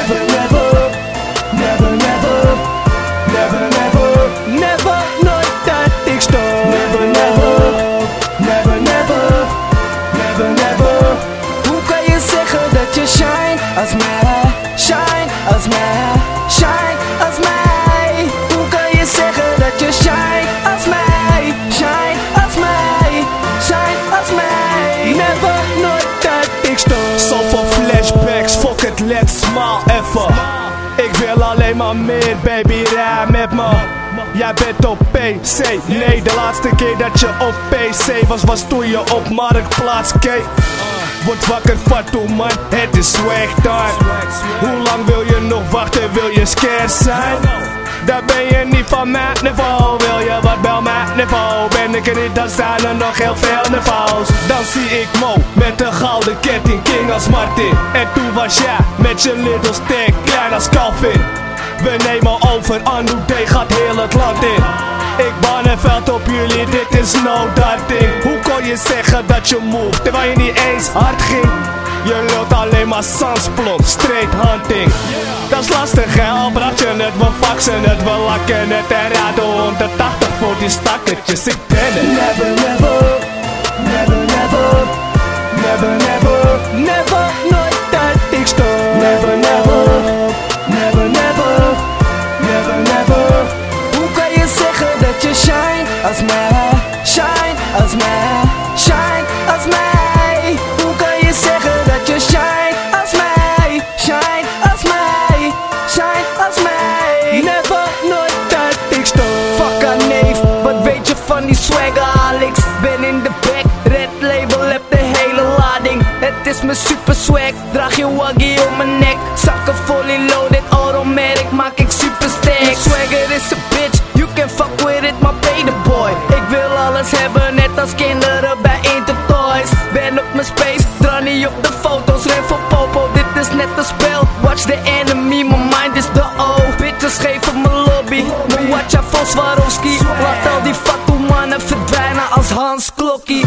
Never, never, never, never, never, never, never, nooit dat ik stop. Never, never, never, never, never, never. Hoe kan je zeggen dat je shine als mij, shine als mij, shine als mij? Hoe kan je zeggen dat je shine als mij, shine als mij, shine als mij? Never, nooit dat ik stop. Zoveel flashbacks, fuck it, let's smile even. Ik wil alleen maar meer, baby, rij met me. Jij bent op PC, nee, de laatste keer dat je op PC was toen je op Marktplaats keek. Word wakker, fatu man, het is swag time. Hoe lang wil je nog wachten, wil je scared zijn? Daar ben je niet van mijn niveau. Wil je wat bij mijn niveau? Ben ik er niet, dan zijn er nog heel veel niveaus. Dan zie ik Mo met een gouden ketting, king als Martin. En toen was jij met je little stick, klein als Calvin. We nemen over, Anouk D gaat heel het land in. Ik ban een veld op jullie, dit is no darting. Hoe kon je zeggen dat je move, terwijl je niet eens hard ging? Je lult alleen maar sansplom, straight hunting. Dat is lastig hè, al bracht je het, we faxen het, we lakken het en raden 180 voor die stakkertjes, ik ben het. Never, never, never, never, never, never, never, nooit dat ik stop. Never, never, never, never, never, never. Hoe kan je zeggen dat je shine als mij, shine als mij, shine als mij? Hoe kan je zeggen dat je shine als mij, shine als mij, shine als mij? Never, nooit dat ik stop. Fuck aan neef, wat weet je van die swagger Alex? Ben in de back, red label heb de hele lading. Het is mijn super swag, draag je waggy om mijn nek. Zakken fully loaded, automatic, maak ik super sterk. Swagger is a bitch, you can fuck with it, maar pay the boy. Ik wil alles hebben, net als kinderen bij Intertoys. Ben op mijn space, draai niet op de foto's, ren voor popo, dit is net een spel. Watch the enemy, my mind is the O. Bitches geven me lobby, mijn watcha van Swarovski. Laat al die fatu mannen verdwijnen als Hans Klokkie.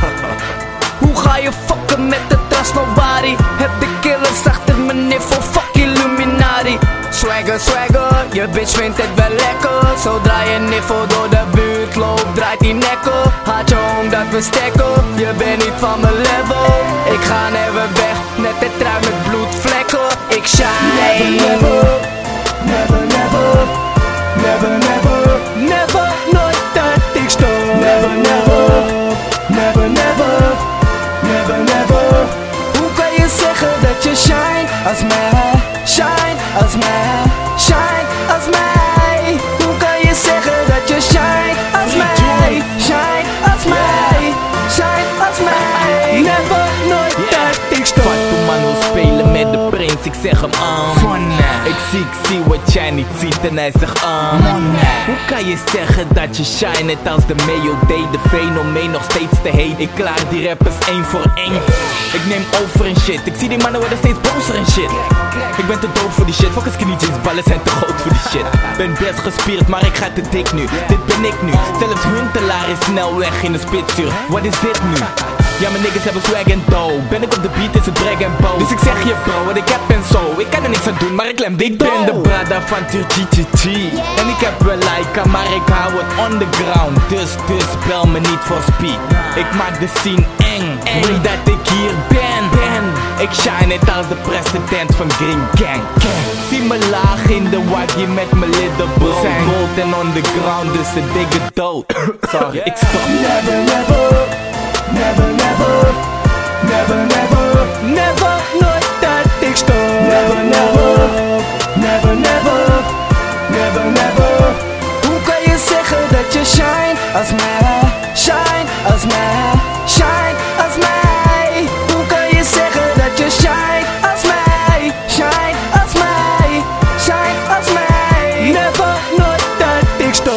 Hoe ga je fucken met de Trasnobari? Heb de killers achter me neer voor fuck Illuminati. Swagger, swagger, je bitch vindt het wel lekker. Zodra je niffel door de buurt loopt, draait die nekken. Haat je omdat we stekken, je bent niet van mijn level. Ik ga never weg, net de trui met bloedvlekken. Ik shine. Never, never, never, never, never, never, never, nooit dat ik stop. Never, never, never, never, never, never. Hoe kan je zeggen dat je shine als mij, shine als mij, shine als mij? Hoe kan je zeggen dat je shine als mij, shine als mij, shine als mij? Never, nooit dat ik stop. Fatu man wil spelen met de prins, ik zeg hem Ik zie wat jij niet ziet en hij zegt Hoe kan je zeggen dat je shine net als de Mayo deed? De fenomeen nog steeds te heet. Ik klaar die rappers één voor één. Ik neem over en shit. Ik zie die mannen worden steeds bozer en shit. Ik ben te dood voor die shit. Fuck skinny jeans, ballen zijn te groot voor die shit. Ben best gespierd, maar ik ga te dik nu. Dit ben ik nu. Zelfs Huntelaar is snel weg in de spitsuur. Wat is dit nu? Ja, mijn niggas hebben swag en dough. Ben ik op de beat is het brag en bow. Dus ik zeg je bro, wat ik heb en zo. Ik kan er niks aan doen, maar ik klem dik. Ik ben de brada van TGTG. En ik heb wel like, maar ik hou het underground. Dus bel me niet voor speed. Ik maak de scene eng, wil dat ik hier ben. Ik shine net als de president van Green Gang. Zie me laag in de waggie met mijn little bro. Zijn gold en underground, dus de dikke dood. Sorry, ik stop. Never, never, never, never, never, never, never, nooit dat ik stop. Never, never, never, never, never, never. Hoe kan je zeggen dat je shine als mij, shine als mij, shine als mij? Hoe kan je zeggen dat je shine als mij, shine als mij, shine als mij? Never, nooit dat ik stop.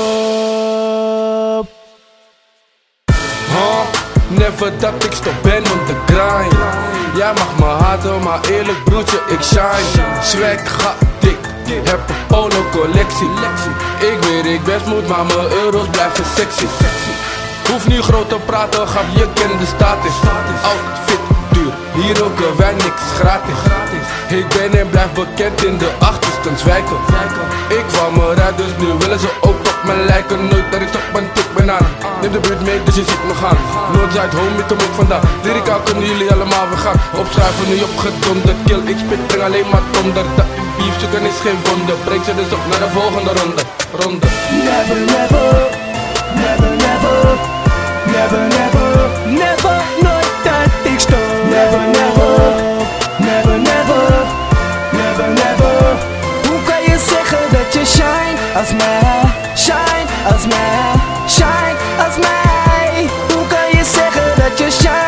Never dat ik stop ben on the grind. Jij mag me haten, maar eerlijk broertje, ik shine. Swag gaat dik, heb een polo collectie. Ik weet ik best moet, maar mijn euro's blijven sexy. Hoef niet groot te praten, grap, je kent de status. Outfit duur, Hier roken wij niks gratis. Ik ben en blijf bekend in de achterstandswijken. Ik kwam eruit, dus nu willen ze ook op me lijken. Nooit dat ik op mijn tik ben aan. Neem de buurt mee, dus je ziet me gaan. Noord-Zuid, homie, kom ik vandaan. Lyrica kunnen jullie allemaal weer gaan. Opschuiven, nu opgedonderd. Kill, ik spit, breng alleen maar donder. Dat die beef zoeken is geen wonder. Breek ze dus op naar de volgende ronde. Never, never, never, never, never, never, never, nooit dat ik stop. Never, never, never, never, never, never. Hoe kan je zeggen dat je shine als mij, shine als mij, shine als mij? Hoe kan je zeggen dat je shine